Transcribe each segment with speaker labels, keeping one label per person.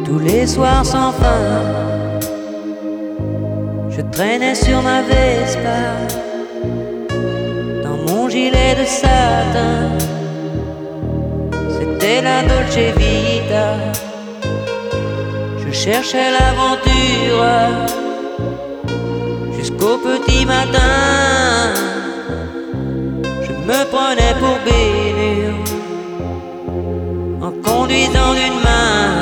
Speaker 1: Tous les soirs sans fin, je traînais sur ma Vespa, dans mon gilet de satin. C'était la Dolce Vita. Je cherchais l'aventure jusqu'au petit matin. Je me prenais pour bénure en conduisant d'une main.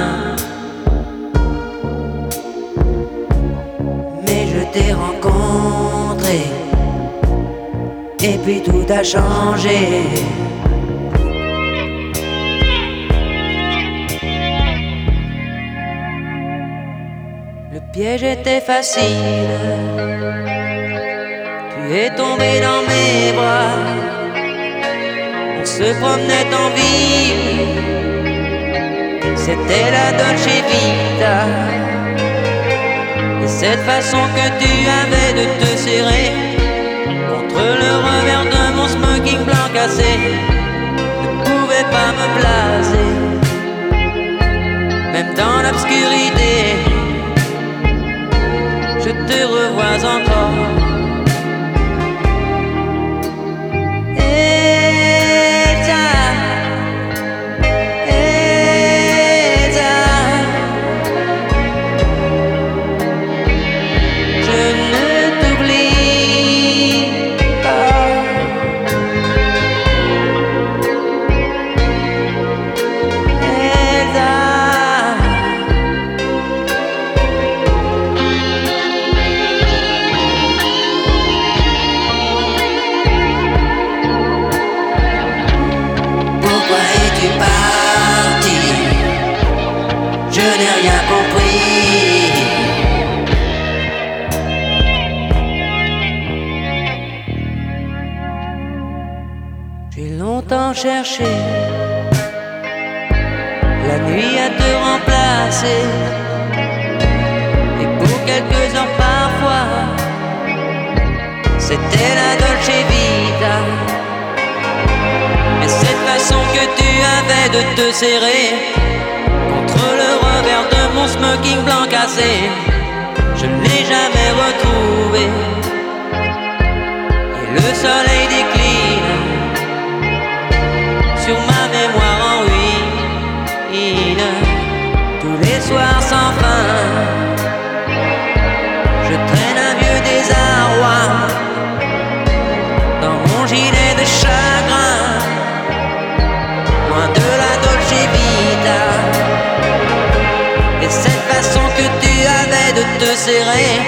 Speaker 1: Mais je t'ai rencontré et puis tout a changé. Le piège était facile, tu es tombé dans mes bras. On se promenait en ville, c'était la Dolce Vita. Et cette façon que tu avais de te serrer contre le revers de mon smoking blanc cassé ne pouvait pas me placer. Même dans l'obscurité, je te revois encore. Elsa, Elsa, je ne t'oublie pas. Elsa, pourquoi es-tu parti? Je n'ai rien compris. J'ai longtemps cherché la nuit à te remplacer, et pour quelques heures parfois, c'était la Dolce Vita. Mais cette façon que tu avais de te serrer contre le revers de mon smoking blanc cassé, je ne l'ai jamais retrouvé. Et le soleil décline sur ma mémoire en ruine. Tous les soirs sans fin, je traîne un vieux désarroi dans mon gilet de chagrin, loin de la Dolce Vita. Et cette façon que tu avais de te serrer